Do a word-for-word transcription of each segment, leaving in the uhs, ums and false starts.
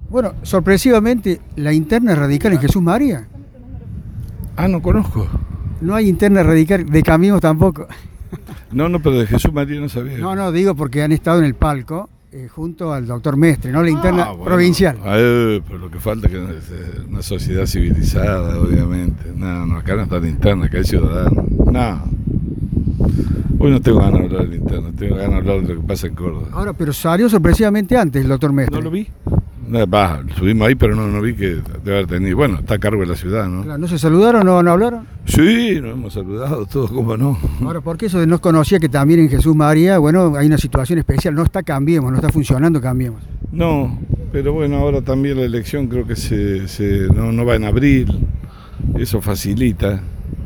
Bueno, sorpresivamente, la interna es radical en Jesús María. Ah, no conozco. No hay interna radical de Cambiemos tampoco. No, no, pero de Jesús María no sabía. No, no, digo porque han estado en el palco eh, junto al doctor Mestre, ¿no? La interna Ah, bueno. provincial. Eh, pero lo que falta es que es una sociedad civilizada, obviamente. No, no, acá no está la interna, acá hay ciudadanos. No. Hoy no tengo ganas de hablar de la interna, tengo ganas de hablar de lo que pasa en Córdoba. Ahora, pero salió sorpresivamente antes el doctor Mestre. ¿No lo vi? No, va, subimos ahí, pero no, no vi que debe haber tenido. Bueno, está a cargo de la ciudad, ¿no? Claro, ¿no se saludaron, no, no hablaron? Sí, nos hemos saludado todos, ¿cómo no? Ahora, ¿por qué eso de no conocía que también en Jesús María, bueno, hay una situación especial, no está Cambiemos, no está funcionando Cambiemos? No, pero bueno, ahora también la elección creo que se, se no, no va en abril, eso facilita,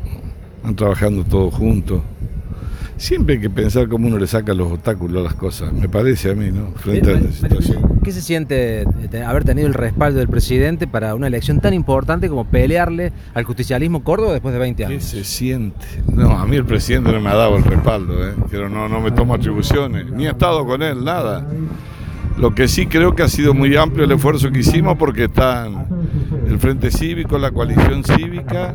están trabajando todos juntos. Siempre hay que pensar cómo uno le saca los obstáculos a las cosas, me parece a mí, ¿no? Frente a la situación. ¿Qué se siente de haber tenido el respaldo del presidente para una elección tan importante como pelearle al justicialismo córdoba después de veinte años? ¿Qué se siente? No, a mí el presidente no me ha dado el respaldo, ¿eh? Pero no, no me tomo atribuciones, ni he estado con él, nada. Lo que sí creo que ha sido muy amplio el esfuerzo que hicimos porque están el Frente Cívico, la coalición cívica,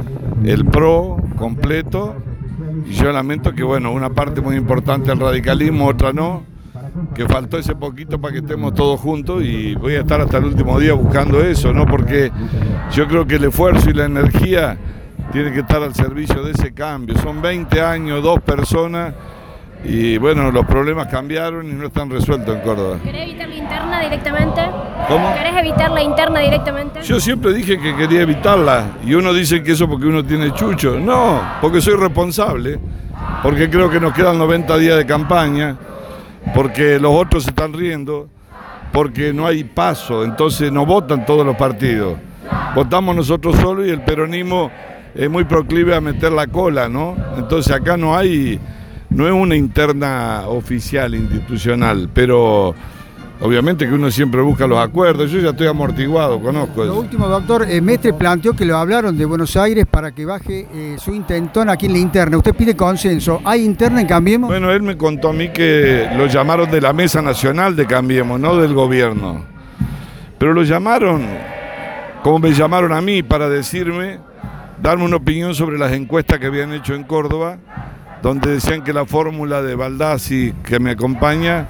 el PRO completo. Y yo lamento que, bueno, una parte muy importante del radicalismo, otra no, que faltó ese poquito para que estemos todos juntos y voy a estar hasta el último día buscando eso, ¿no? Porque yo creo que el esfuerzo y la energía tiene que estar al servicio de ese cambio. Son veinte años, dos personas y, bueno, los problemas cambiaron y no están resueltos en Córdoba. ¿Querés evitar la interna directamente? ¿Cómo? ¿Querés evitar la interna directamente? Yo siempre dije que quería evitarla y uno dice que eso porque uno tiene chucho. No, porque soy responsable, porque creo que nos quedan noventa días de campaña, porque los otros se están riendo, porque no hay paso, entonces no votan todos los partidos. Votamos nosotros solos y el peronismo es muy proclive a meter la cola, ¿no? Entonces acá no hay, no es una interna oficial, institucional, pero obviamente que uno siempre busca los acuerdos. Yo ya estoy amortiguado, conozco eso. Lo último, doctor, eh, Mestre planteó que lo hablaron de Buenos Aires para que baje eh, su intentón aquí en la interna. Usted pide consenso. ¿Hay interna en Cambiemos? Bueno, él me contó a mí que lo llamaron de la Mesa Nacional de Cambiemos, no del gobierno. Pero lo llamaron, como me llamaron a mí, para decirme, darme una opinión sobre las encuestas que habían hecho en Córdoba, donde decían que la fórmula de Baldassi, que me acompaña,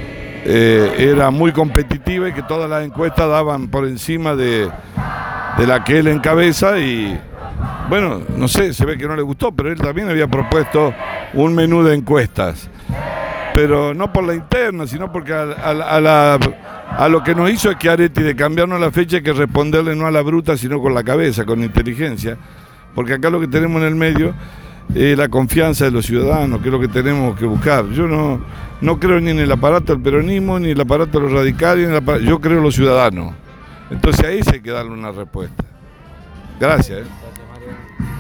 Eh, era muy competitiva y que todas las encuestas daban por encima de, de la que él encabeza y bueno, no sé, se ve que no le gustó, pero él también había propuesto un menú de encuestas, pero no por la interna, sino porque a, a, a, la, a lo que nos hizo Schiaretti de cambiarnos la fecha hay que responderle no a la bruta, sino con la cabeza, con inteligencia, porque acá lo que tenemos en el medio es la confianza de los ciudadanos, que es lo que tenemos que buscar. Yo no, no creo ni en el aparato del peronismo, ni en el aparato de los radicales, ni en el aparato, yo creo en los ciudadanos. Entonces ahí sí hay que darle una respuesta. Gracias. ¿eh?